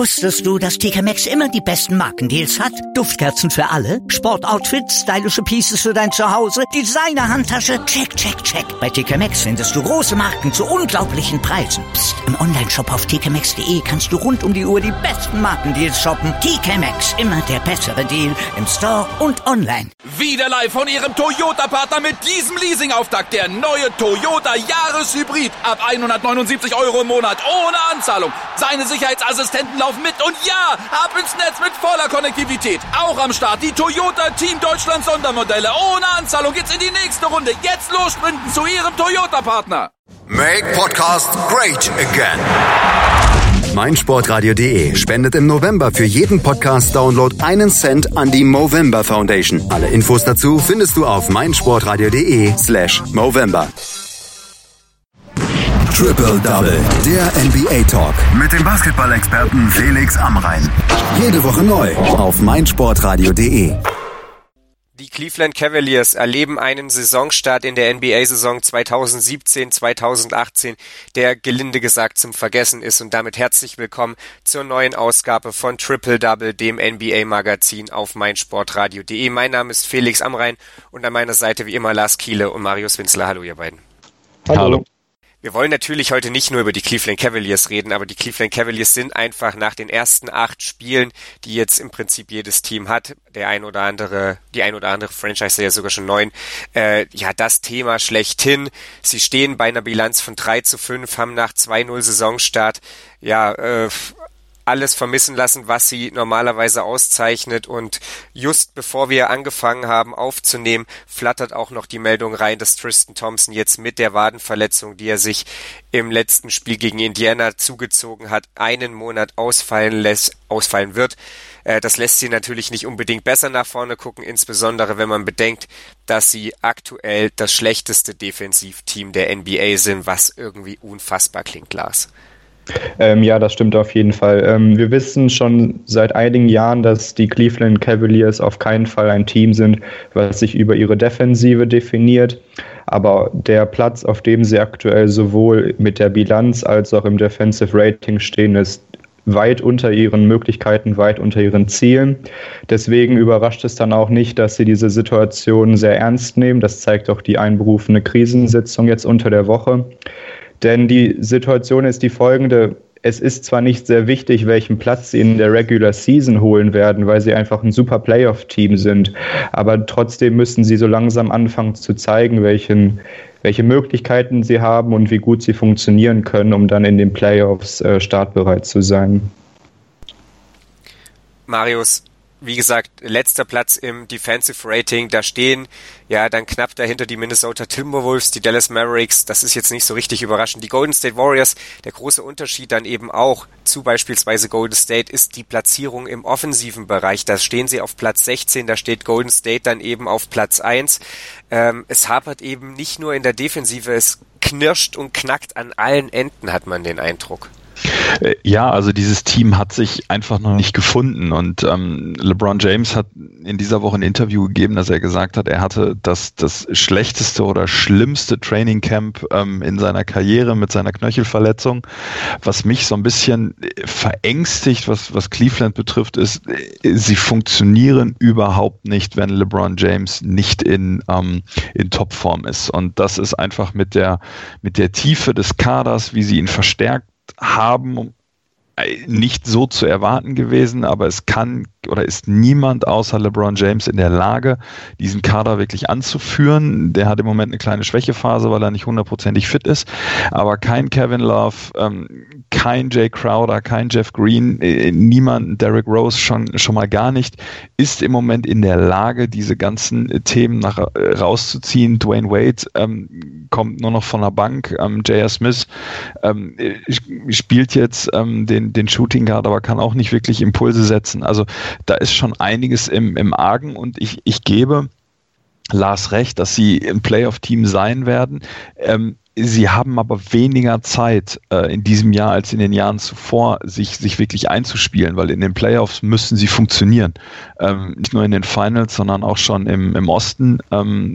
Wusstest du, dass TK Maxx immer die besten Markendeals hat? Duftkerzen für alle, Sportoutfits, stylische Pieces für dein Zuhause, Designer-Handtasche, check, check, check. Bei TK Maxx findest du große Marken zu unglaublichen Preisen. Psst. Im Onlineshop auf tkmaxx.de kannst du rund um die Uhr die besten Markendeals shoppen. TK Maxx, immer der bessere Deal im Store und online. Wieder live von Ihrem Toyota-Partner mit diesem Leasing-Auftakt. Der neue Toyota Jahreshybrid. Ab 179 € im Monat. Ohne Anzahlung. Seine Sicherheitsassistenten laufen mit. Und ja, ab ins Netz mit voller Konnektivität. Auch am Start die Toyota Team Deutschland Sondermodelle. Ohne Anzahlung geht's in die nächste Runde. Jetzt los sprinten zu Ihrem Toyota-Partner. Make Podcast great again. meinsportradio.de spendet im November für jeden Podcast-Download 1 Cent an die Movember Foundation. Alle Infos dazu findest du auf meinsportradio.de/Movember. Triple Double, der NBA-Talk mit dem Basketball-Experten Felix Amrein. Jede Woche neu auf meinsportradio.de. Die Cleveland Cavaliers erleben einen Saisonstart in der NBA-Saison 2017-2018, der gelinde gesagt zum Vergessen ist, und damit herzlich willkommen zur neuen Ausgabe von Triple Double, dem NBA-Magazin auf meinsportradio.de. Mein Name ist Felix Amrein und an meiner Seite wie immer Lars Kiele und Marius Winzler. Hallo ihr beiden. Hallo. Wir wollen natürlich heute nicht nur über die Cleveland Cavaliers reden, aber die Cleveland Cavaliers sind einfach nach den ersten 8 Spielen, die jetzt im Prinzip jedes Team hat, die ein oder andere Franchise, ja sogar schon 9, das Thema schlechthin. Sie stehen bei einer Bilanz von 3-5, haben nach 2-0 Saisonstart, alles vermissen lassen, was sie normalerweise auszeichnet, und just bevor wir angefangen haben aufzunehmen, flattert auch noch die Meldung rein, dass Tristan Thompson jetzt mit der Wadenverletzung, die er sich im letzten Spiel gegen Indiana zugezogen hat, einen Monat ausfallen wird. Das lässt sie natürlich nicht unbedingt besser nach vorne gucken, insbesondere wenn man bedenkt, dass sie aktuell das schlechteste Defensivteam der NBA sind, was irgendwie unfassbar klingt, Lars. Ja, das stimmt auf jeden Fall. Wir wissen schon seit einigen Jahren, dass die Cleveland Cavaliers auf keinen Fall ein Team sind, was sich über ihre Defensive definiert. Aber der Platz, auf dem sie aktuell sowohl mit der Bilanz als auch im Defensive Rating stehen, ist weit unter ihren Möglichkeiten, weit unter ihren Zielen. Deswegen überrascht es dann auch nicht, dass sie diese Situation sehr ernst nehmen. Das zeigt auch die einberufene Krisensitzung jetzt unter der Woche. Denn die Situation ist die folgende: Es ist zwar nicht sehr wichtig, welchen Platz sie in der Regular Season holen werden, weil sie einfach ein super Playoff-Team sind, aber trotzdem müssen sie so langsam anfangen zu zeigen, welche Möglichkeiten sie haben und wie gut sie funktionieren können, um dann in den Playoffs startbereit zu sein. Marius, wie gesagt, letzter Platz im Defensive Rating, da stehen dann knapp dahinter die Minnesota Timberwolves, die Dallas Mavericks, das ist jetzt nicht so richtig überraschend. Die Golden State Warriors, der große Unterschied dann eben auch zu beispielsweise Golden State ist die Platzierung im offensiven Bereich. Da stehen sie auf Platz 16, da steht Golden State dann eben auf Platz 1. Es hapert eben nicht nur in der Defensive, es knirscht und knackt an allen Enden, hat man den Eindruck. Ja, also dieses Team hat sich einfach noch nicht gefunden, und LeBron James hat in dieser Woche ein Interview gegeben, dass er gesagt hat, er hatte das schlechteste oder schlimmste Trainingcamp in seiner Karriere mit seiner Knöchelverletzung. Was mich so ein bisschen verängstigt, was Cleveland betrifft, ist, sie funktionieren überhaupt nicht, wenn LeBron James nicht in Topform ist, und das ist einfach mit der Tiefe des Kaders, wie sie ihn verstärkt haben, nicht so zu erwarten gewesen, aber es kann oder ist niemand außer LeBron James in der Lage, diesen Kader wirklich anzuführen. Der hat im Moment eine kleine Schwächephase, weil er nicht 100%ig fit ist, aber kein Kevin Love, kein Jay Crowder, kein Jeff Green, niemand, Derrick Rose schon mal gar nicht, ist im Moment in der Lage, diese ganzen Themen rauszuziehen. Dwayne Wade kommt nur noch von der Bank, J.R. Smith spielt jetzt den Shooting Guard, aber kann auch nicht wirklich Impulse setzen. Also da ist schon einiges im Argen, und ich gebe Lars recht, dass sie ein Playoff-Team sein werden. Sie haben aber weniger Zeit in diesem Jahr als in den Jahren zuvor, sich wirklich einzuspielen, weil in den Playoffs müssen sie funktionieren. Nicht nur in den Finals, sondern auch schon im Osten.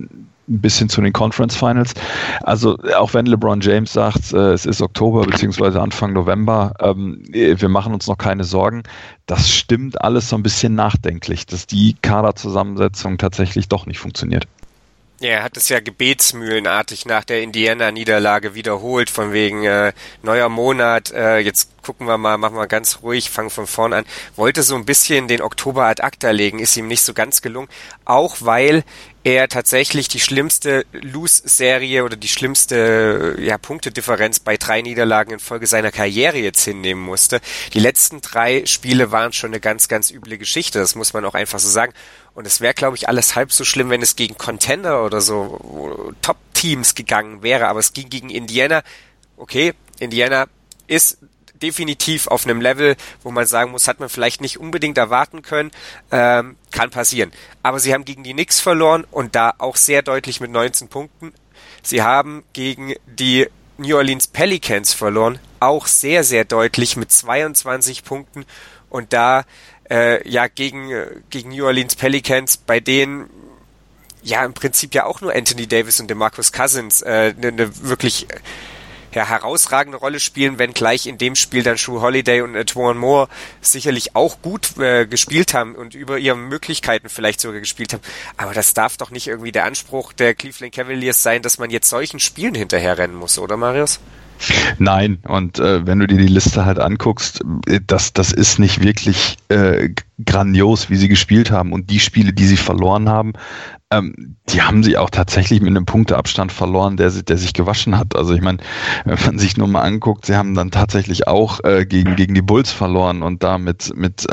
bis hin zu den Conference Finals. Also auch wenn LeBron James sagt, es ist Oktober bzw. Anfang November, wir machen uns noch keine Sorgen, das stimmt alles so ein bisschen nachdenklich, dass die Kaderzusammensetzung tatsächlich doch nicht funktioniert. Ja, er hat es ja gebetsmühlenartig nach der Indiana-Niederlage wiederholt, von wegen neuer Monat, jetzt gucken wir mal, machen wir ganz ruhig, fangen von vorn an. Wollte so ein bisschen den Oktober ad acta legen, ist ihm nicht so ganz gelungen, auch weil er tatsächlich die schlimmste Lose-Serie oder die schlimmste Punktedifferenz bei 3 Niederlagen in Folge seiner Karriere jetzt hinnehmen musste. Die letzten 3 Spiele waren schon eine ganz, ganz üble Geschichte, das muss man auch einfach so sagen. Und es wäre, glaube ich, alles halb so schlimm, wenn es gegen Contender oder so Top-Teams gegangen wäre. Aber es ging gegen Indiana. Okay, Indiana ist definitiv auf einem Level, wo man sagen muss, hat man vielleicht nicht unbedingt erwarten können. Kann passieren. Aber sie haben gegen die Knicks verloren und da auch sehr deutlich mit 19 Punkten. Sie haben gegen die New Orleans Pelicans verloren. Auch sehr, sehr deutlich mit 22 Punkten. Und da gegen New Orleans Pelicans, bei denen im Prinzip ja auch nur Anthony Davis und DeMarcus Cousins eine wirklich herausragende Rolle spielen, wenngleich in dem Spiel dann Jrue Holiday und E'Twaun Moore sicherlich auch gut gespielt haben und über ihre Möglichkeiten vielleicht sogar gespielt haben. Aber das darf doch nicht irgendwie der Anspruch der Cleveland Cavaliers sein, dass man jetzt solchen Spielen hinterherrennen muss, oder Marius? Nein, und wenn du dir die Liste halt anguckst, das ist nicht wirklich grandios, wie sie gespielt haben. Und die Spiele, die sie verloren haben, die haben sie auch tatsächlich mit einem Punkteabstand verloren, der sich gewaschen hat. Also ich meine, wenn man sich nur mal anguckt, sie haben dann tatsächlich auch gegen die Bulls verloren und da mit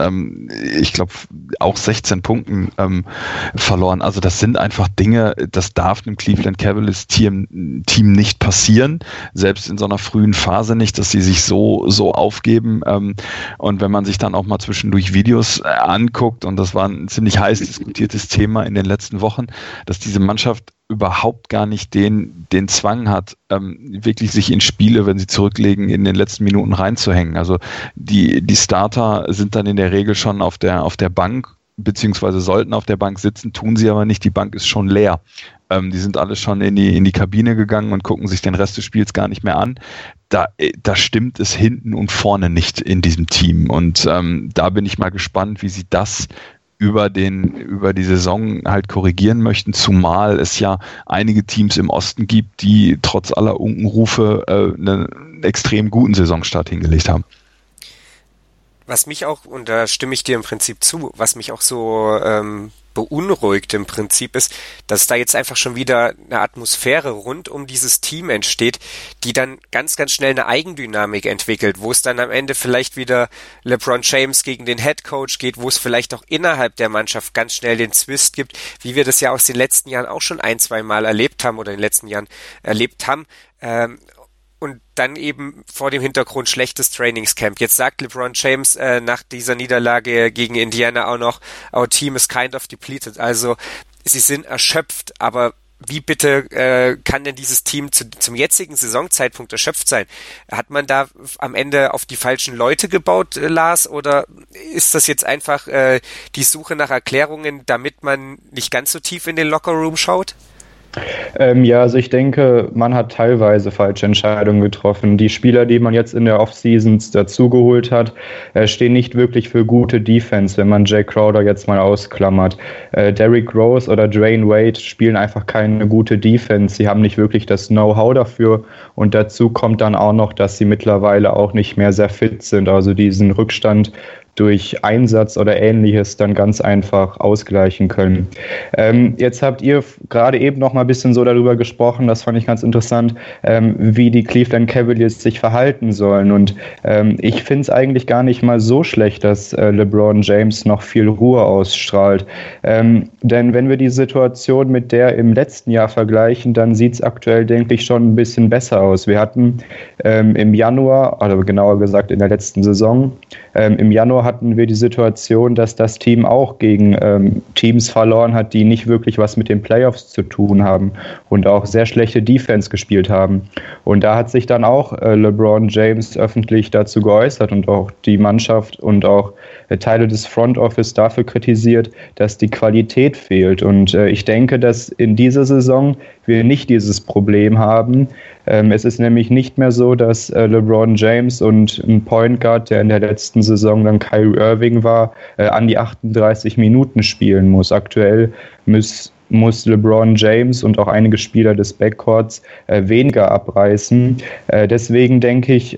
ich glaube, auch 16 Punkten verloren. Also das sind einfach Dinge, das darf einem Cleveland Cavaliers Team nicht passieren, selbst in so einer frühen Phase nicht, dass sie sich so aufgeben. Und wenn man sich dann auch mal zwischendurch Videos anguckt, und das war ein ziemlich heiß diskutiertes Thema in den letzten Wochen, dass diese Mannschaft überhaupt gar nicht den Zwang hat, wirklich sich in Spiele, wenn sie zurücklegen, in den letzten Minuten reinzuhängen. Also die Starter sind dann in der Regel schon auf der Bank, beziehungsweise sollten auf der Bank sitzen, tun sie aber nicht. Die Bank ist schon leer. Die sind alle schon in die Kabine gegangen und gucken sich den Rest des Spiels gar nicht mehr an. Da stimmt es hinten und vorne nicht in diesem Team. Und da bin ich mal gespannt, wie sie das über die Saison halt korrigieren möchten, zumal es ja einige Teams im Osten gibt, die trotz aller Unkenrufe einen extrem guten Saisonstart hingelegt haben. Was mich auch, und da stimme ich dir im Prinzip zu, was mich auch so beunruhigt im Prinzip ist, dass da jetzt einfach schon wieder eine Atmosphäre rund um dieses Team entsteht, die dann ganz, ganz schnell eine Eigendynamik entwickelt, wo es dann am Ende vielleicht wieder LeBron James gegen den Headcoach geht, wo es vielleicht auch innerhalb der Mannschaft ganz schnell den Zwist gibt, wie wir das ja aus den letzten Jahren auch schon 1-2 Mal erlebt haben oder in den letzten Jahren erlebt haben. Und dann eben vor dem Hintergrund schlechtes Trainingscamp. Jetzt sagt LeBron James nach dieser Niederlage gegen Indiana auch noch, our team is kind of depleted. Also sie sind erschöpft, aber wie bitte kann denn dieses Team zum jetzigen Saisonzeitpunkt erschöpft sein? Hat man da am Ende auf die falschen Leute gebaut, Lars, oder ist das jetzt einfach die Suche nach Erklärungen, damit man nicht ganz so tief in den Lockerroom schaut? Also ich denke, man hat teilweise falsche Entscheidungen getroffen. Die Spieler, die man jetzt in der Offseasons dazugeholt hat, stehen nicht wirklich für gute Defense, wenn man Jay Crowder jetzt mal ausklammert. Derrick Rose oder Dwayne Wade spielen einfach keine gute Defense. Sie haben nicht wirklich das Know-how dafür. Und dazu kommt dann auch noch, dass sie mittlerweile auch nicht mehr sehr fit sind. Also diesen Rückstand durch Einsatz oder Ähnliches dann ganz einfach ausgleichen können. Jetzt habt ihr gerade eben noch mal ein bisschen so darüber gesprochen, das fand ich ganz interessant, wie die Cleveland Cavaliers sich verhalten sollen. Und ich finde es eigentlich gar nicht mal so schlecht, dass LeBron James noch viel Ruhe ausstrahlt. Denn wenn wir die Situation mit der im letzten Jahr vergleichen, dann sieht es aktuell, denke ich, schon ein bisschen besser aus. Wir hatten im Januar, oder genauer gesagt in der letzten Saison, im Januar Jahr hatten wir die Situation, dass das Team auch gegen Teams verloren hat, die nicht wirklich was mit den Playoffs zu tun haben und auch sehr schlechte Defense gespielt haben. Und da hat sich dann auch LeBron James öffentlich dazu geäußert und auch die Mannschaft und auch Teile des Front Office dafür kritisiert, dass die Qualität fehlt. Und ich denke, dass in dieser Saison wir nicht dieses Problem haben. Es ist nämlich nicht mehr so, dass LeBron James und ein Point Guard, der in der letzten Saison dann Kyrie Irving war, an die 38 Minuten spielen muss. Aktuell muss LeBron James und auch einige Spieler des Backcourts weniger abreißen. Deswegen denke ich,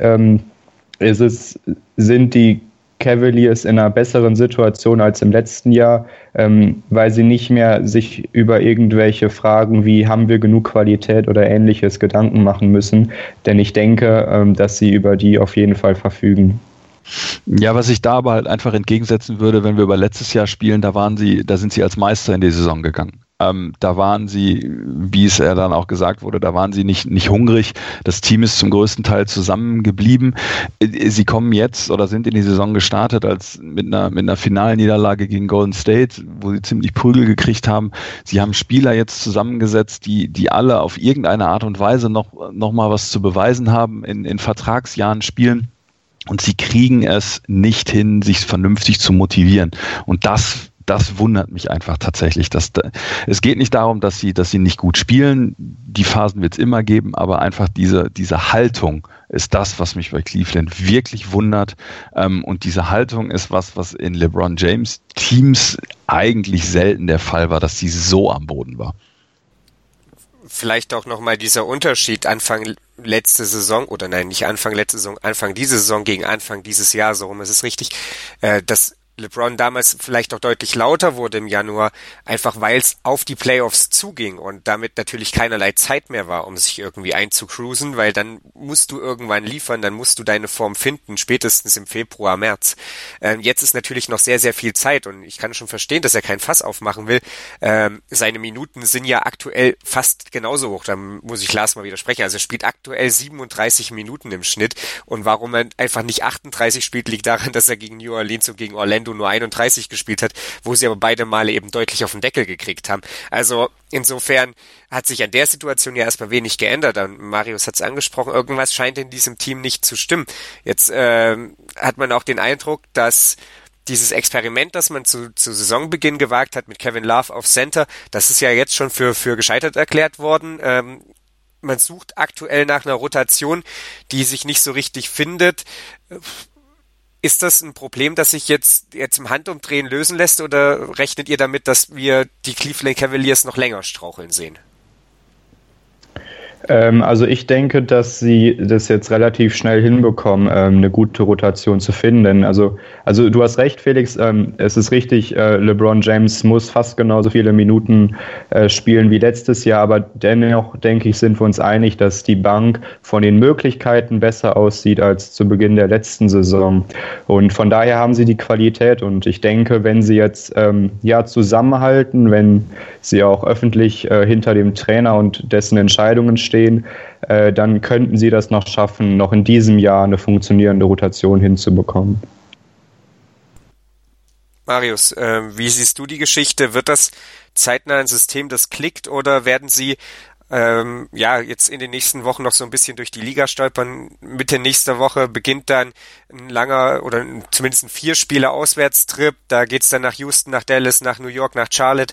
sind die Cavaliers in einer besseren Situation als im letzten Jahr, weil sie nicht mehr sich über irgendwelche Fragen wie haben wir genug Qualität oder Ähnliches Gedanken machen müssen. Denn ich denke, dass sie über die auf jeden Fall verfügen. Ja, was ich da aber halt einfach entgegensetzen würde, wenn wir über letztes Jahr spielen, da sind sie als Meister in die Saison gegangen. Da waren sie, wie es dann auch gesagt wurde, da waren sie nicht hungrig. Das Team ist zum größten Teil zusammengeblieben. Sie kommen jetzt oder sind in die Saison gestartet als mit einer Finalniederlage gegen Golden State, wo sie ziemlich Prügel gekriegt haben. Sie haben Spieler jetzt zusammengesetzt, die alle auf irgendeine Art und Weise noch mal was zu beweisen haben, in Vertragsjahren spielen. Und sie kriegen es nicht hin, sich vernünftig zu motivieren. Und das wundert mich einfach tatsächlich. Es geht nicht darum, dass sie nicht gut spielen. Die Phasen wird es immer geben, aber einfach diese Haltung ist das, was mich bei Cleveland wirklich wundert. Und diese Haltung ist was in LeBron James Teams eigentlich selten der Fall war, dass sie so am Boden war. Vielleicht auch nochmal dieser Unterschied Anfang letzte Saison, oder nein, nicht Anfang letzte Saison, Anfang diese Saison gegen Anfang dieses Jahr, so rum ist es richtig, dass LeBron damals vielleicht auch deutlich lauter wurde im Januar, einfach weil es auf die Playoffs zuging und damit natürlich keinerlei Zeit mehr war, um sich irgendwie einzucruisen, weil dann musst du irgendwann liefern, dann musst du deine Form finden, spätestens im Februar, März. Jetzt ist natürlich noch sehr, sehr viel Zeit und ich kann schon verstehen, dass er kein Fass aufmachen will. Seine Minuten sind ja aktuell fast genauso hoch, da muss ich Lars mal widersprechen. Also er spielt aktuell 37 Minuten im Schnitt und warum er einfach nicht 38 spielt, liegt daran, dass er gegen New Orleans und gegen Orlando nur 31 gespielt hat, wo sie aber beide Male eben deutlich auf den Deckel gekriegt haben. Also insofern hat sich an der Situation ja erstmal wenig geändert. Und Marius hat es angesprochen, irgendwas scheint in diesem Team nicht zu stimmen. Jetzt hat man auch den Eindruck, dass dieses Experiment, das man zu Saisonbeginn gewagt hat mit Kevin Love auf Center, das ist ja jetzt schon für gescheitert erklärt worden. Man sucht aktuell nach einer Rotation, die sich nicht so richtig findet. Ist das ein Problem, das sich jetzt im Handumdrehen lösen lässt oder rechnet ihr damit, dass wir die Cleveland Cavaliers noch länger straucheln sehen? Also ich denke, dass sie das jetzt relativ schnell hinbekommen, eine gute Rotation zu finden. Also du hast recht, Felix, es ist richtig, LeBron James muss fast genauso viele Minuten spielen wie letztes Jahr, aber dennoch, denke ich, sind wir uns einig, dass die Bank von den Möglichkeiten besser aussieht als zu Beginn der letzten Saison. Und von daher haben sie die Qualität und ich denke, wenn sie jetzt zusammenhalten, wenn sie auch öffentlich hinter dem Trainer und dessen Entscheidungen stehen, dann könnten sie das noch schaffen, noch in diesem Jahr eine funktionierende Rotation hinzubekommen. Marius, wie siehst du die Geschichte? Wird das zeitnah ein System, das klickt, oder werden sie jetzt in den nächsten Wochen noch so ein bisschen durch die Liga stolpern? Mitte nächster Woche beginnt dann ein langer oder zumindest ein 4-Spieler-Auswärtstrip. Da geht's dann nach Houston, nach Dallas, nach New York, nach Charlotte.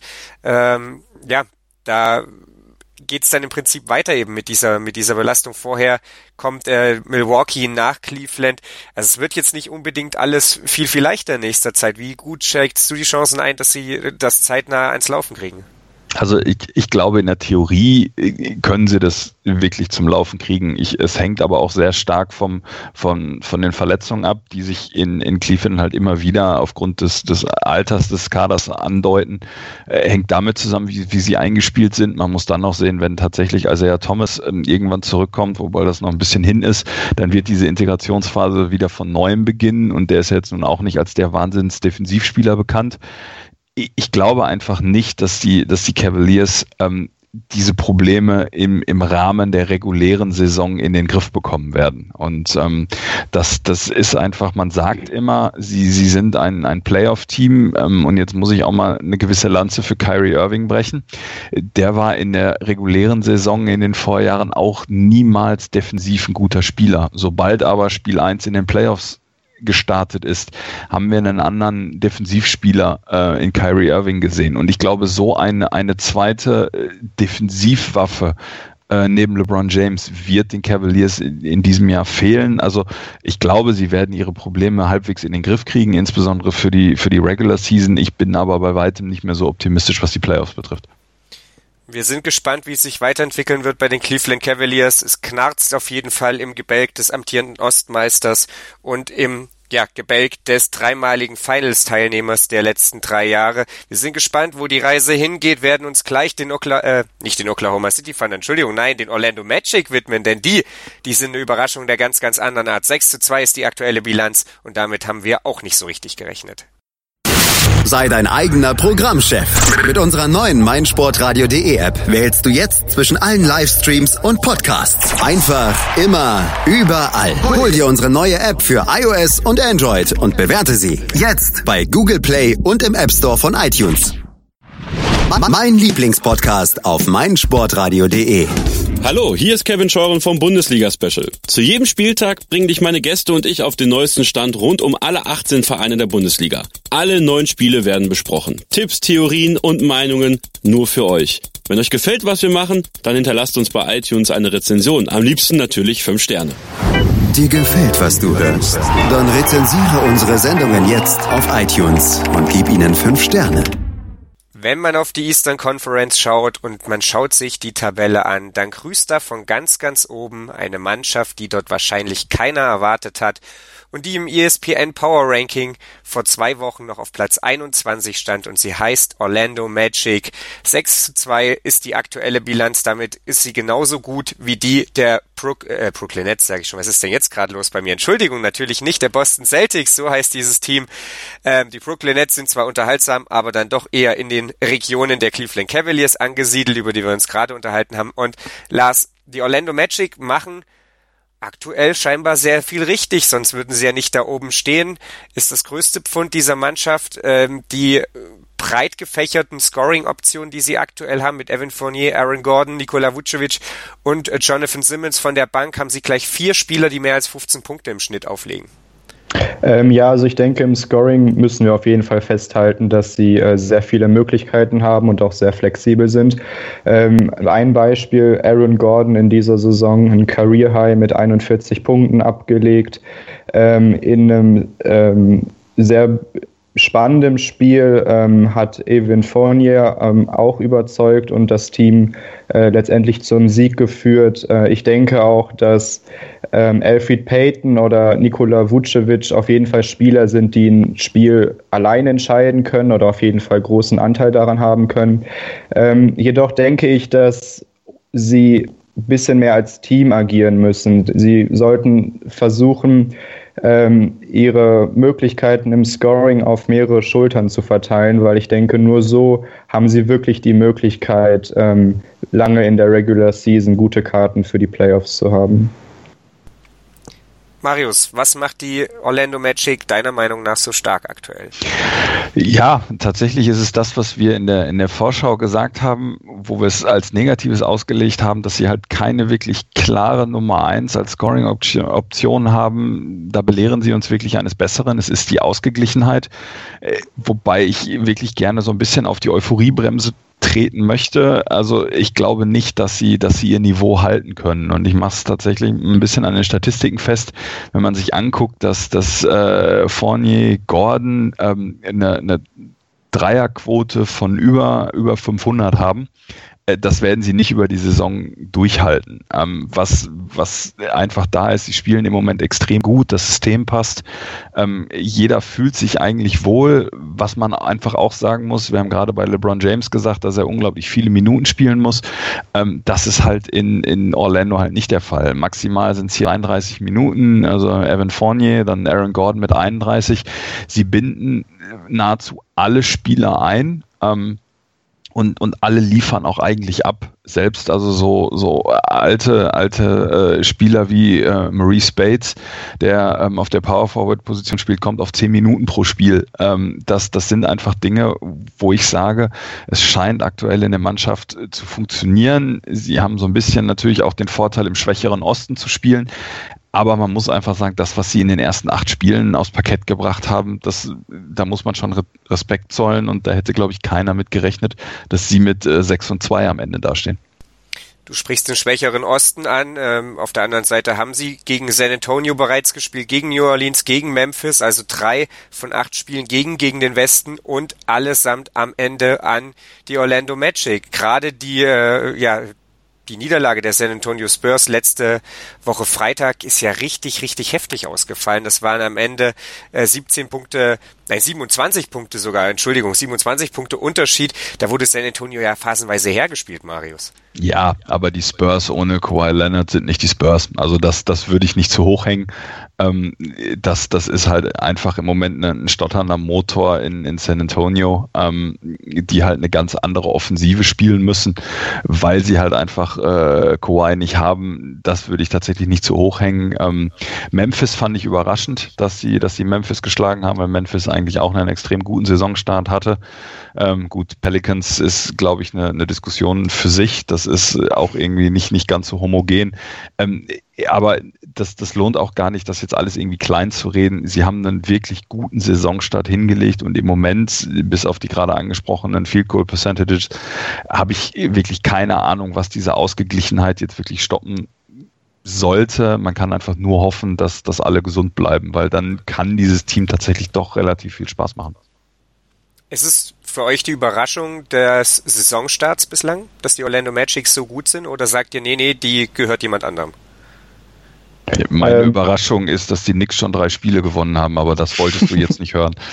Da geht's dann im Prinzip weiter eben mit dieser Belastung. Vorher kommt Milwaukee nach Cleveland. Also es wird jetzt nicht unbedingt alles viel, viel leichter in nächster Zeit. Wie gut schätzt du die Chancen ein, dass sie das zeitnah ans Laufen kriegen? Also ich glaube, in der Theorie können sie das wirklich zum Laufen kriegen. Es hängt aber auch sehr stark von den Verletzungen ab, die sich in Cleveland halt immer wieder aufgrund des Alters des Kaders andeuten. Hängt damit zusammen, wie sie eingespielt sind. Man muss dann noch sehen, wenn tatsächlich Isaiah Thomas irgendwann zurückkommt, wobei das noch ein bisschen hin ist, dann wird diese Integrationsphase wieder von neuem beginnen und der ist jetzt nun auch nicht als der Wahnsinns-Defensivspieler bekannt. Ich glaube einfach nicht, dass die Cavaliers diese Probleme im Rahmen der regulären Saison in den Griff bekommen werden. Und das ist einfach, man sagt immer, sie sind ein Playoff-Team, und jetzt muss ich auch mal eine gewisse Lanze für Kyrie Irving brechen. Der war in der regulären Saison in den Vorjahren auch niemals defensiv ein guter Spieler. Sobald aber Spiel 1 in den Playoffs gestartet ist, haben wir einen anderen Defensivspieler in Kyrie Irving gesehen. Und ich glaube, so eine zweite Defensivwaffe neben LeBron James wird den Cavaliers in diesem Jahr fehlen. Also ich glaube, sie werden ihre Probleme halbwegs in den Griff kriegen, insbesondere für die Regular Season. Ich bin aber bei weitem nicht mehr so optimistisch, was die Playoffs betrifft. Wir sind gespannt, wie es sich weiterentwickeln wird bei den Cleveland Cavaliers. Es knarzt auf jeden Fall im Gebälk des amtierenden Ostmeisters und im Gebälk des dreimaligen Finals-Teilnehmers der letzten 3 Jahre. Wir sind gespannt, wo die Reise hingeht, werden uns gleich den Oklahoma City Thunder, den Orlando Magic widmen, denn die sind eine Überraschung der ganz, ganz anderen Art. 6:2 ist die aktuelle Bilanz und damit haben wir auch nicht so richtig gerechnet. Sei dein eigener Programmchef. Mit unserer neuen meinsportradio.de App wählst du jetzt zwischen allen Livestreams und Podcasts. Einfach, immer, überall. Hol dir unsere neue App für iOS und Android und bewerte sie jetzt bei Google Play und im App Store von iTunes. Mein Lieblingspodcast auf meinsportradio.de. Hallo, hier ist Kevin Scheuren vom Bundesliga-Special. Zu jedem Spieltag bringen dich meine Gäste und ich auf den neuesten Stand rund um alle 18 Vereine der Bundesliga. Alle 9 Spiele werden besprochen. Tipps, Theorien und Meinungen nur für euch. Wenn euch gefällt, was wir machen, dann hinterlasst uns bei iTunes eine Rezension. Am liebsten natürlich 5 Sterne. Dir gefällt, was du hörst? Dann rezensiere unsere Sendungen jetzt auf iTunes und gib ihnen 5 Sterne. Wenn man auf die Eastern Conference schaut und man schaut sich die Tabelle an, dann grüßt da von ganz, ganz oben eine Mannschaft, die dort wahrscheinlich keiner erwartet hat und die im ESPN Power Ranking vor 2 Wochen noch auf Platz 21 stand und sie heißt Orlando Magic. 6:2 ist die aktuelle Bilanz, damit ist sie genauso gut wie die der Brooklyn Nets, sage ich schon. Was ist denn jetzt gerade los bei mir? Entschuldigung, natürlich nicht der Boston Celtics, so heißt dieses Team. Die Brooklyn Nets sind zwar unterhaltsam, aber dann doch eher in den Regionen der Cleveland Cavaliers angesiedelt, über die wir uns gerade unterhalten haben. Und Lars, die Orlando Magic machen aktuell scheinbar sehr viel richtig, sonst würden sie ja nicht da oben stehen. Ist das größte Pfund dieser Mannschaft die breit gefächerten Scoring-Optionen, die sie aktuell haben, mit Evan Fournier, Aaron Gordon, Nikola Vucevic und Jonathan Simmons von der Bank, haben sie gleich 4 Spieler, die mehr als 15 Punkte im Schnitt auflegen. Also ich denke, im Scoring müssen wir auf jeden Fall festhalten, dass sie sehr viele Möglichkeiten haben und auch sehr flexibel sind. Ein Beispiel, Aaron Gordon in dieser Saison ein Career High mit 41 Punkten abgelegt, in einem sehr spannendem Spiel hat Evan Fournier auch überzeugt und das Team letztendlich zum Sieg geführt. Ich denke auch, dass Elfrid Payton oder Nikola Vucevic auf jeden Fall Spieler sind, die ein Spiel allein entscheiden können oder auf jeden Fall großen Anteil daran haben können. Jedoch denke ich, dass sie ein bisschen mehr als Team agieren müssen. Sie sollten versuchen, ihre Möglichkeiten im Scoring auf mehrere Schultern zu verteilen, weil ich denke, nur so haben sie wirklich die Möglichkeit, lange in der Regular Season gute Karten für die Playoffs zu haben. Marius, was macht die Orlando Magic deiner Meinung nach so stark aktuell? Ja, tatsächlich ist es das, was wir in der Vorschau gesagt haben, wo wir es als Negatives ausgelegt haben, dass sie halt keine wirklich klare Nummer 1 als Scoring-Option haben. Da belehren sie uns wirklich eines Besseren. Es ist die Ausgeglichenheit, wobei ich wirklich gerne so ein bisschen auf die Euphoriebremse treten möchte. Also ich glaube nicht, dass sie ihr Niveau halten können. Und ich mache es tatsächlich ein bisschen an den Statistiken fest, wenn man sich anguckt, dass Fournier, Gordon eine Dreierquote von über 500 haben. Das werden sie nicht über die Saison durchhalten. Was einfach da ist, sie spielen im Moment extrem gut, das System passt. Jeder fühlt sich eigentlich wohl. Was man einfach auch sagen muss, wir haben gerade bei LeBron James gesagt, dass er unglaublich viele Minuten spielen muss. Das ist halt in Orlando halt nicht der Fall. Maximal sind es hier 31 Minuten, also Evan Fournier, dann Aaron Gordon mit 31. Sie binden nahezu alle Spieler ein. Und alle liefern auch eigentlich ab. Selbst also so alte Spieler wie Maurice Bates, der auf der Power-Forward-Position spielt, kommt auf 10 Minuten pro Spiel. Das sind einfach Dinge, wo ich sage, es scheint aktuell in der Mannschaft zu funktionieren. Sie haben so ein bisschen natürlich auch den Vorteil, im schwächeren Osten zu spielen. Aber man muss einfach sagen, das, was sie in den ersten 8 Spielen aufs Parkett gebracht haben, da muss man schon Respekt zollen. Und da hätte, glaube ich, keiner mit gerechnet, dass sie mit 6-2 am Ende dastehen. Du sprichst den schwächeren Osten an. Auf der anderen Seite haben sie gegen San Antonio bereits gespielt, gegen New Orleans, gegen Memphis. Also 3 von 8 Spielen gegen den Westen und allesamt am Ende an die Orlando Magic. Gerade die Niederlage der San Antonio Spurs letzte Woche Freitag ist ja richtig, richtig heftig ausgefallen. Das waren am Ende 27 Punkte sogar, 27 Punkte Unterschied. Da wurde San Antonio ja phasenweise hergespielt, Marius. Ja, aber die Spurs ohne Kawhi Leonard sind nicht die Spurs. Also das würde ich nicht zu hoch hängen. Das ist halt einfach im Moment ein stotternder Motor in San Antonio, die halt eine ganz andere Offensive spielen müssen, weil sie halt einfach Kawhi nicht haben. Das würde ich tatsächlich nicht zu hoch hängen. Memphis fand ich überraschend, dass sie Memphis geschlagen haben, weil Memphis eigentlich auch einen extrem guten Saisonstart hatte. Gut, Pelicans ist, glaube ich, eine Diskussion für sich. Das ist auch irgendwie nicht ganz so homogen. Aber das lohnt auch gar nicht, das jetzt alles irgendwie klein zu reden. Sie haben einen wirklich guten Saisonstart hingelegt und im Moment, bis auf die gerade angesprochenen Field Goal Percentages, habe ich wirklich keine Ahnung, was diese Ausgeglichenheit jetzt wirklich stoppen sollte. Man kann einfach nur hoffen, dass alle gesund bleiben, weil dann kann dieses Team tatsächlich doch relativ viel Spaß machen. Ist es für euch die Überraschung des Saisonstarts bislang, dass die Orlando Magic so gut sind, oder sagt ihr, nee, die gehört jemand anderem? Meine Überraschung ist, dass die Knicks schon 3 Spiele gewonnen haben, aber das wolltest du jetzt nicht hören.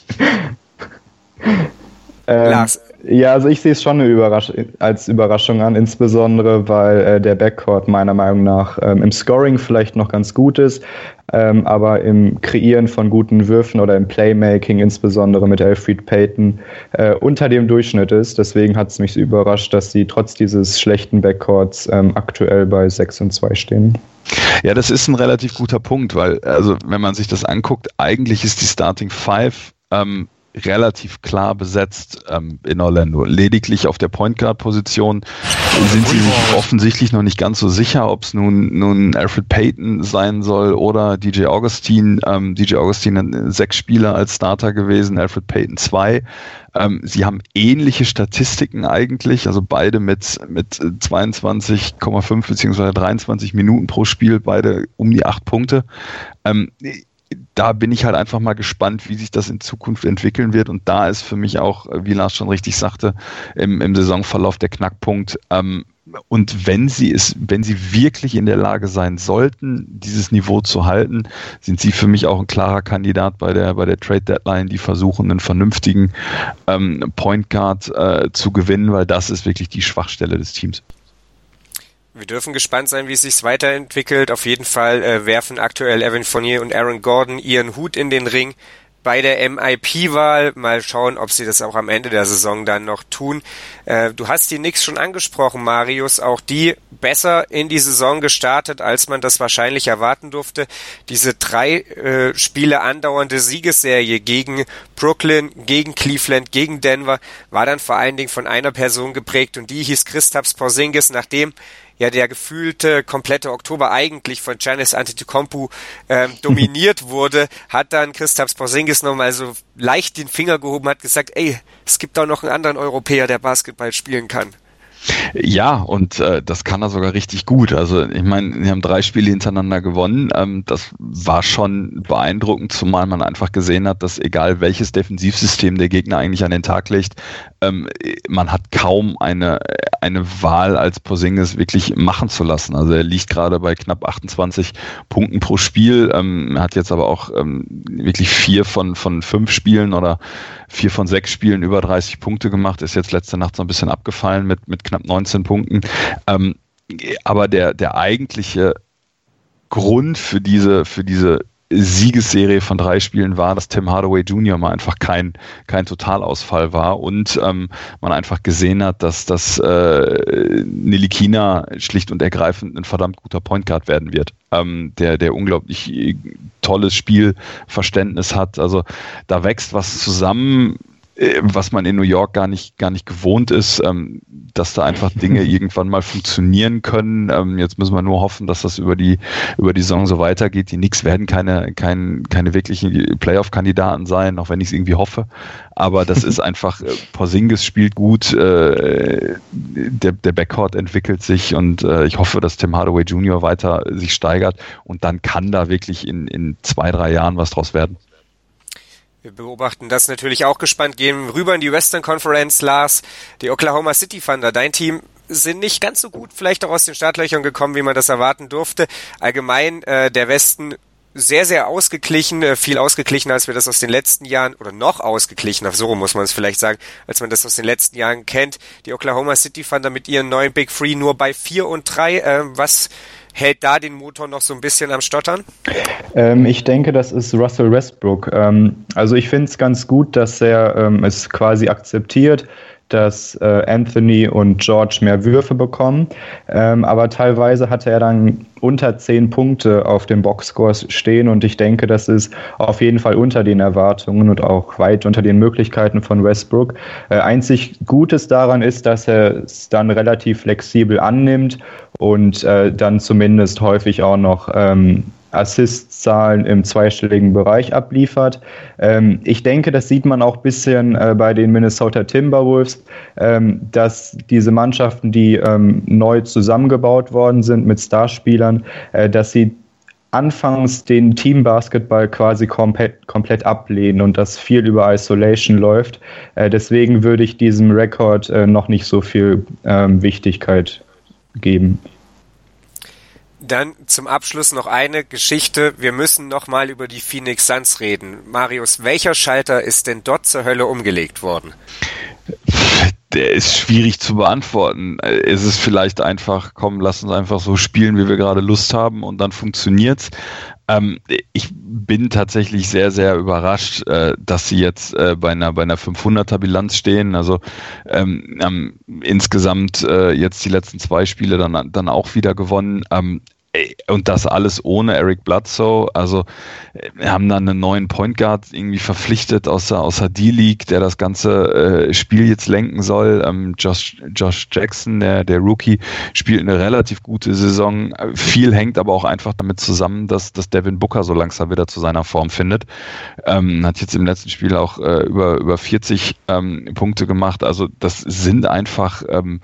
Lars. Ja, also ich sehe es schon als Überraschung an, insbesondere weil der Backcourt meiner Meinung nach im Scoring vielleicht noch ganz gut ist, aber im Kreieren von guten Würfen oder im Playmaking, insbesondere mit Elfrid Payton, unter dem Durchschnitt ist. Deswegen hat es mich so überrascht, dass sie trotz dieses schlechten Backcourts aktuell bei 6-2 stehen. Ja, das ist ein relativ guter Punkt, weil, also wenn man sich das anguckt, eigentlich ist die Starting Five relativ klar besetzt in Orlando. Lediglich auf der Point Guard Position sind sie sich offensichtlich noch nicht ganz so sicher, ob es nun Elfrid Payton sein soll oder DJ Augustin. DJ Augustin hat 6 Spieler als Starter gewesen, Elfrid Payton 2. Sie haben ähnliche Statistiken eigentlich, also beide mit 22,5 bzw. 23 Minuten pro Spiel, beide um die 8 Punkte. Da bin ich halt einfach mal gespannt, wie sich das in Zukunft entwickeln wird. Und da ist für mich auch, wie Lars schon richtig sagte, im Saisonverlauf der Knackpunkt. Und wenn sie wirklich in der Lage sein sollten, dieses Niveau zu halten, sind sie für mich auch ein klarer Kandidat bei der Trade Deadline, die versuchen, einen vernünftigen Point Guard zu gewinnen, weil das ist wirklich die Schwachstelle des Teams. Wir dürfen gespannt sein, wie es sich weiterentwickelt. Auf jeden Fall werfen aktuell Evan Fournier und Aaron Gordon ihren Hut in den Ring bei der MIP-Wahl. Mal schauen, ob sie das auch am Ende der Saison dann noch tun. Du hast die Knicks schon angesprochen, Marius. Auch die besser in die Saison gestartet, als man das wahrscheinlich erwarten durfte. Diese 3 Spiele andauernde Siegesserie gegen Brooklyn, gegen Cleveland, gegen Denver war dann vor allen Dingen von einer Person geprägt und die hieß Kristaps Porzingis, nachdem ja der gefühlte komplette Oktober eigentlich von Giannis Antetokounmpo dominiert wurde, hat dann Kristaps Porzingis nochmal so leicht den Finger gehoben, hat gesagt, es gibt auch noch einen anderen Europäer, der Basketball spielen kann. Ja, und das kann er sogar richtig gut. Also ich meine, wir haben 3 Spiele hintereinander gewonnen. Das war schon beeindruckend, zumal man einfach gesehen hat, dass egal welches Defensivsystem der Gegner eigentlich an den Tag legt, man hat kaum eine Wahl als Porzingis wirklich machen zu lassen. Also er liegt gerade bei knapp 28 Punkten pro Spiel, hat jetzt aber auch wirklich 4 von 5 Spielen oder 4 von 6 Spielen über 30 Punkte gemacht, ist jetzt letzte Nacht so ein bisschen abgefallen mit knapp 19 Punkten. Aber der eigentliche Grund für diese Siegesserie von 3 Spielen war, dass Tim Hardaway Jr. mal einfach kein Totalausfall war und man einfach gesehen hat, dass Ntilikina schlicht und ergreifend ein verdammt guter Point Guard werden wird, der unglaublich tolles Spielverständnis hat. Also da wächst was zusammen, was man in New York gar nicht gewohnt ist, dass da einfach Dinge irgendwann mal funktionieren können. Jetzt müssen wir nur hoffen, dass das über die Saison so weitergeht. Die Knicks werden keine wirklichen Playoff-Kandidaten sein, auch wenn ich es irgendwie hoffe. Aber das ist einfach, Porzingis spielt gut, der Backcourt entwickelt sich und ich hoffe, dass Tim Hardaway Jr. weiter sich steigert und dann kann da wirklich in 2-3 Jahren was draus werden. Wir beobachten das natürlich auch gespannt. Gehen rüber in die Western Conference, Lars. Die Oklahoma City Thunder, dein Team, sind nicht ganz so gut vielleicht auch aus den Startlöchern gekommen, wie man das erwarten durfte. Allgemein der Westen sehr, sehr ausgeglichen, viel ausgeglichener, als wir das aus den letzten Jahren, oder noch ausgeglichener, so muss man es vielleicht sagen, als man das aus den letzten Jahren kennt. Die Oklahoma City Thunder mit ihren neuen Big Three nur bei 4 und 3. Was hält da den Motor noch so ein bisschen am Stottern? Ich denke, das ist Russell Westbrook. Also ich finde es ganz gut, dass er es quasi akzeptiert, dass Anthony und George mehr Würfe bekommen. Aber teilweise hatte er dann unter 10 Punkte auf dem Boxscores stehen und ich denke, das ist auf jeden Fall unter den Erwartungen und auch weit unter den Möglichkeiten von Westbrook. Einzig Gutes daran ist, dass er es dann relativ flexibel annimmt und dann zumindest häufig auch noch Assist-Zahlen im zweistelligen Bereich abliefert. Ich denke, das sieht man auch ein bisschen bei den Minnesota Timberwolves, dass diese Mannschaften, die neu zusammengebaut worden sind mit Starspielern, dass sie anfangs den Teambasketball quasi komplett ablehnen und dass viel über Isolation läuft. Deswegen würde ich diesem Rekord noch nicht so viel Wichtigkeit geben. Dann zum Abschluss noch eine Geschichte. Wir müssen noch mal über die Phoenix Suns reden. Marius, welcher Schalter ist denn dort zur Hölle umgelegt worden? Der ist schwierig zu beantworten. Es ist vielleicht einfach, komm, lass uns einfach so spielen, wie wir gerade Lust haben und dann funktioniert's. Ich bin tatsächlich sehr, sehr überrascht, dass sie jetzt bei einer 500er Bilanz stehen. Also insgesamt jetzt die letzten 2 Spiele dann auch wieder gewonnen. Und das alles ohne Eric Bledsoe. Also wir haben dann einen neuen Point Guard irgendwie verpflichtet aus der D-League, der das ganze Spiel jetzt lenken soll. Josh Jackson, der Rookie, spielt eine relativ gute Saison. Viel hängt aber auch einfach damit zusammen, dass Devin Booker so langsam wieder zu seiner Form findet. Hat jetzt im letzten Spiel auch über 40 Punkte gemacht. Also das sind einfach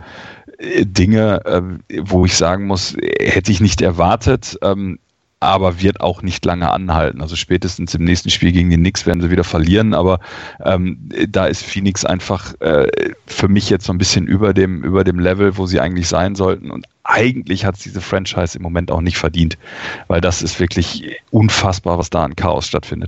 Dinge, wo ich sagen muss, hätte ich nicht erwartet, aber wird auch nicht lange anhalten. Also spätestens im nächsten Spiel gegen die Knicks werden sie wieder verlieren, aber da ist Phoenix einfach für mich jetzt so ein bisschen über dem Level, wo sie eigentlich sein sollten und eigentlich hat es diese Franchise im Moment auch nicht verdient, weil das ist wirklich unfassbar, was da an Chaos stattfindet.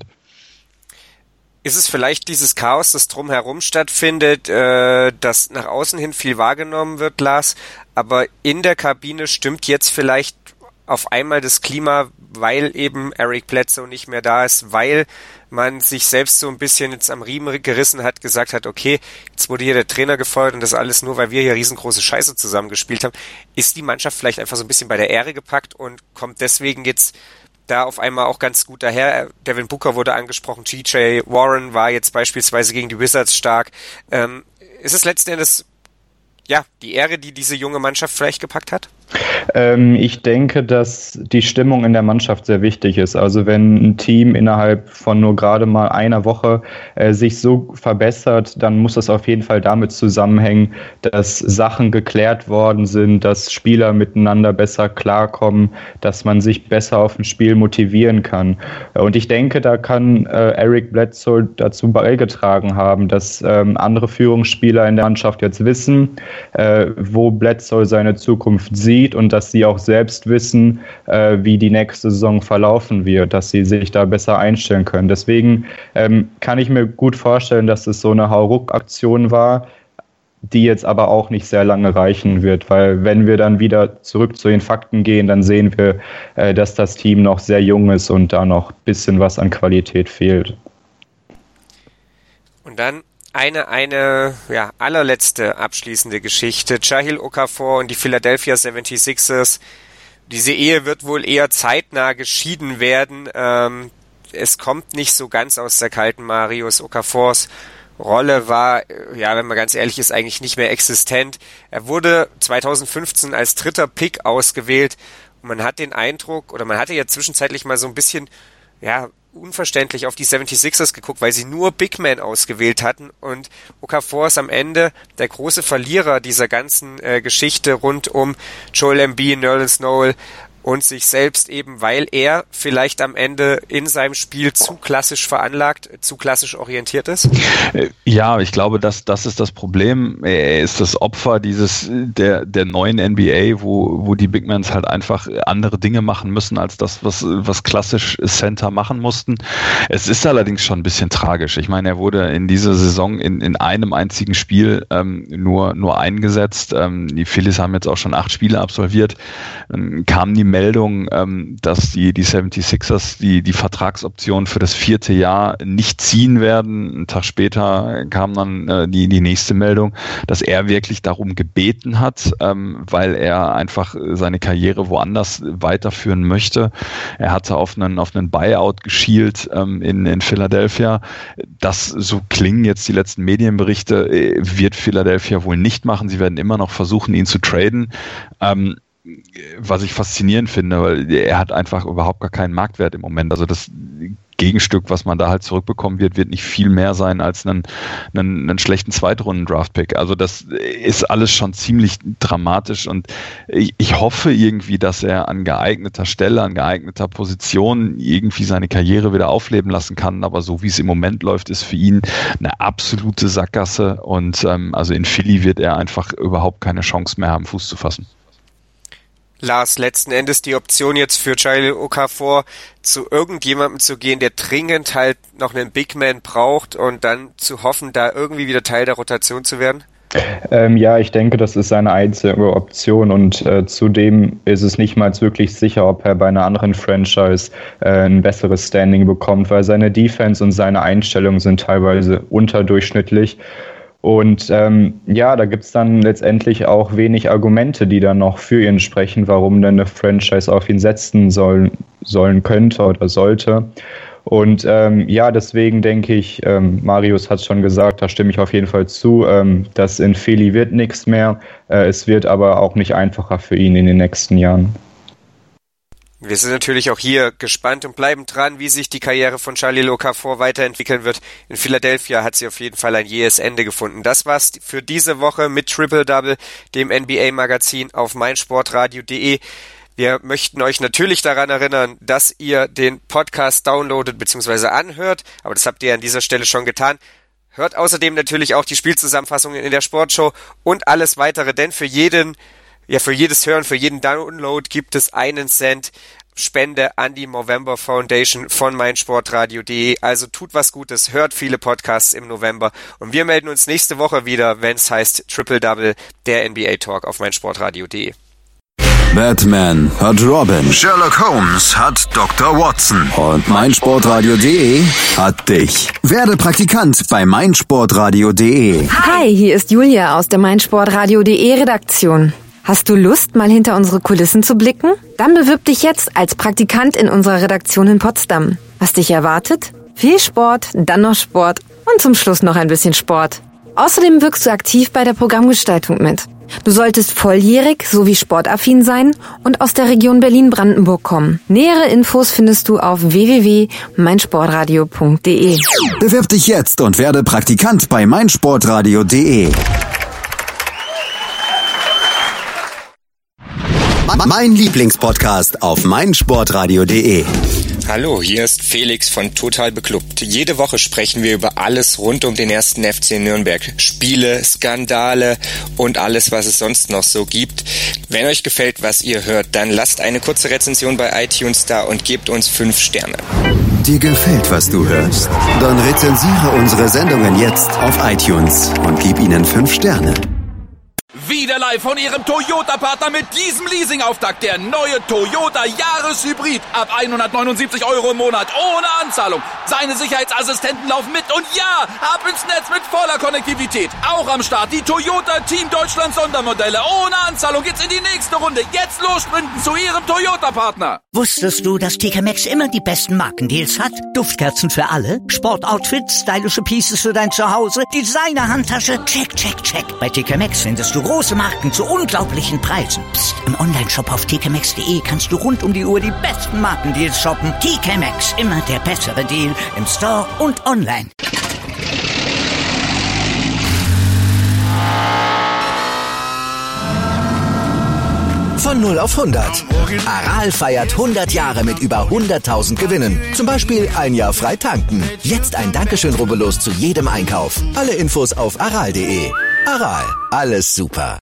Ist es vielleicht dieses Chaos, das drumherum stattfindet, das nach außen hin viel wahrgenommen wird, Lars, aber in der Kabine stimmt jetzt vielleicht auf einmal das Klima, weil eben Eric Bledsoe nicht mehr da ist, weil man sich selbst so ein bisschen jetzt am Riemen gerissen hat, gesagt hat, okay, jetzt wurde hier der Trainer gefeuert und das alles nur, weil wir hier riesengroße Scheiße zusammengespielt haben. Ist die Mannschaft vielleicht einfach so ein bisschen bei der Ehre gepackt und kommt deswegen jetzt da auf einmal auch ganz gut daher? Devin Booker wurde angesprochen, TJ Warren war jetzt beispielsweise gegen die Wizards stark. Ist es letzten Endes die Ehre, die diese junge Mannschaft vielleicht gepackt hat? Ich denke, dass die Stimmung in der Mannschaft sehr wichtig ist. Also wenn ein Team innerhalb von nur gerade mal einer Woche sich so verbessert, dann muss das auf jeden Fall damit zusammenhängen, dass Sachen geklärt worden sind, dass Spieler miteinander besser klarkommen, dass man sich besser auf ein Spiel motivieren kann. Und ich denke, da kann Eric Bledsoe dazu beigetragen haben, dass andere Führungsspieler in der Mannschaft jetzt wissen, wo Bledsoe seine Zukunft sieht und dass sie auch selbst wissen, wie die nächste Saison verlaufen wird, dass sie sich da besser einstellen können. Deswegen kann ich mir gut vorstellen, dass es so eine Hauruck-Aktion war. die jetzt aber auch nicht sehr lange reichen wird, weil wenn wir dann wieder zurück zu den Fakten gehen, dann sehen wir, dass das Team noch sehr jung ist und da noch ein bisschen was an Qualität fehlt. Und dann eine allerletzte abschließende Geschichte. Jahlil Okafor und die Philadelphia 76ers. Diese Ehe wird wohl eher zeitnah geschieden werden. Es kommt nicht so ganz aus der kalten. Marius Okafors Rolle war, wenn man ganz ehrlich ist, eigentlich nicht mehr existent. Er wurde 2015 als 3. Pick ausgewählt und man hat den Eindruck, oder man hatte ja zwischenzeitlich mal so ein bisschen, unverständlich auf die 76ers geguckt, weil sie nur Big Men ausgewählt hatten und Okafor ist am Ende der große Verlierer dieser ganzen Geschichte rund um Joel Embiid, Nerlens Noel und sich selbst eben, weil er vielleicht am Ende in seinem Spiel zu klassisch veranlagt, zu klassisch orientiert ist? Ja, ich glaube, das ist das Problem. Er ist das Opfer der neuen NBA, wo die Big Mans halt einfach andere Dinge machen müssen, als das, was klassisch Center machen mussten. Es ist allerdings schon ein bisschen tragisch. Ich meine, er wurde in dieser Saison in einem einzigen Spiel nur eingesetzt. Die Phillies haben jetzt auch schon 8 Spiele absolviert. Dann kamen die Meldung, dass die 76ers die Vertragsoption für das 4. Jahr nicht ziehen werden. Einen Tag später kam dann die nächste Meldung, dass er wirklich darum gebeten hat, weil er einfach seine Karriere woanders weiterführen möchte. Er hatte auf einen Buyout geschielt in Philadelphia. Das, so klingen jetzt die letzten Medienberichte, wird Philadelphia wohl nicht machen. Sie werden immer noch versuchen, ihn zu traden. Was ich faszinierend finde, weil er hat einfach überhaupt gar keinen Marktwert im Moment. Also das Gegenstück, was man da halt zurückbekommen wird nicht viel mehr sein als einen schlechten Zweitrunden-Draft-Pick. Also das ist alles schon ziemlich dramatisch und ich hoffe irgendwie, dass er an geeigneter Stelle, an geeigneter Position irgendwie seine Karriere wieder aufleben lassen kann. Aber so wie es im Moment läuft, ist für ihn eine absolute Sackgasse und also in Philly wird er einfach überhaupt keine Chance mehr haben, Fuß zu fassen. Lars, letzten Endes die Option jetzt für Jahlil Okafor, zu irgendjemandem zu gehen, der dringend halt noch einen Big Man braucht und dann zu hoffen, da irgendwie wieder Teil der Rotation zu werden? Ich denke, das ist seine einzige Option und zudem ist es nicht mal wirklich sicher, ob er bei einer anderen Franchise ein besseres Standing bekommt, weil seine Defense und seine Einstellungen sind teilweise unterdurchschnittlich. Und da gibt es dann letztendlich auch wenig Argumente, die dann noch für ihn sprechen, warum denn eine Franchise auf ihn setzen sollen könnte oder sollte. Und deswegen denke ich, Marius hat es schon gesagt, da stimme ich auf jeden Fall zu, dass in Philly wird nichts mehr. Es wird aber auch nicht einfacher für ihn in den nächsten Jahren. Wir sind natürlich auch hier gespannt und bleiben dran, wie sich die Karriere von Jahlil Okafor weiterentwickeln wird. In Philadelphia hat sie auf jeden Fall ein jähes Ende gefunden. Das war's für diese Woche mit Triple Double, dem NBA-Magazin auf meinsportradio.de. Wir möchten euch natürlich daran erinnern, dass ihr den Podcast downloadet bzw. anhört, aber das habt ihr an dieser Stelle schon getan. Hört außerdem natürlich auch die Spielzusammenfassungen in der Sportshow und alles weitere, denn für jedes Hören, für jeden Download gibt es 1 Cent Spende an die Movember Foundation von meinsportradio.de. Also tut was Gutes, hört viele Podcasts im November und wir melden uns nächste Woche wieder, wenn es heißt Triple Double, der NBA Talk auf meinsportradio.de. Batman hat Robin, Sherlock Holmes hat Dr. Watson und meinsportradio.de hat dich. Werde Praktikant bei meinsportradio.de. Hi, hier ist Julia aus der meinsportradio.de Redaktion. Hast du Lust, mal hinter unsere Kulissen zu blicken? Dann bewirb dich jetzt als Praktikant in unserer Redaktion in Potsdam. Was dich erwartet? Viel Sport, dann noch Sport und zum Schluss noch ein bisschen Sport. Außerdem wirkst du aktiv bei der Programmgestaltung mit. Du solltest volljährig sowie sportaffin sein und aus der Region Berlin-Brandenburg kommen. Nähere Infos findest du auf www.meinsportradio.de. Bewirb dich jetzt und werde Praktikant bei meinsportradio.de. Mein Lieblingspodcast auf meinsportradio.de. Hallo, hier ist Felix von Total Beklubbt. Jede Woche sprechen wir über alles rund um den 1. FC Nürnberg. Spiele, Skandale und alles, was es sonst noch so gibt. Wenn euch gefällt, was ihr hört, dann lasst eine kurze Rezension bei iTunes da und gebt uns 5 Sterne. Dir gefällt, was du hörst? Dann rezensiere unsere Sendungen jetzt auf iTunes und gib ihnen 5 Sterne. Wieder live von Ihrem Toyota-Partner mit diesem Leasing-Auftakt. Der neue Toyota Jahreshybrid. Ab 179 Euro im Monat. Ohne Anzahlung. Seine Sicherheitsassistenten laufen mit. Und ja, ab ins Netz mit voller Konnektivität. Auch am Start die Toyota Team Deutschland Sondermodelle. Ohne Anzahlung geht's in die nächste Runde. Jetzt los sprinten zu Ihrem Toyota-Partner. Wusstest du, dass TK Maxx immer die besten Markendeals hat? Duftkerzen für alle, Sportoutfits, stylische Pieces für dein Zuhause, Designer-Handtasche, check, check, check. Bei TK Maxx findest du große Marken zu unglaublichen Preisen. Psst. Im Onlineshop auf tkmaxx.de kannst du rund um die Uhr die besten Markendeals shoppen. TK Maxx, immer der bessere Deal im Store und online. Von 0 auf 100. Aral feiert 100 Jahre mit über 100.000 Gewinnen. Zum Beispiel ein Jahr frei tanken. Jetzt ein Dankeschön, rubbellos zu jedem Einkauf. Alle Infos auf aral.de. Aral, alles super.